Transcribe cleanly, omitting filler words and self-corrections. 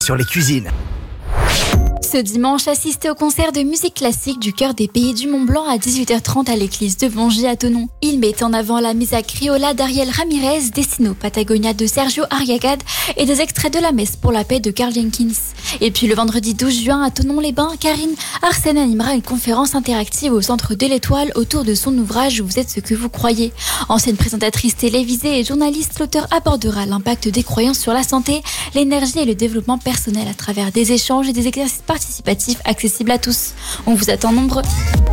sur les cuisines. Ce dimanche, assistez au concert de musique classique du Chœur des Pays du Mont-Blanc à 18h30 à l'église de Vangy à Thonon. Il met en avant la misa criolla d'Ariel Ramirez, Destino Patagonia de Sergio Arriagad et des extraits de la messe pour la paix de Carl Jenkins. Et puis le vendredi 12 juin à Thonon-les-Bains, Karine Arsène animera une conférence interactive au Centre de l'Étoile autour de son ouvrage « Vous êtes ce que vous croyez ». Ancienne présentatrice télévisée et journaliste, l'auteur abordera l'impact des croyances sur la santé, l'énergie et le développement personnel à travers des échanges et des exercices participatifs accessibles à tous. On vous attend nombreux.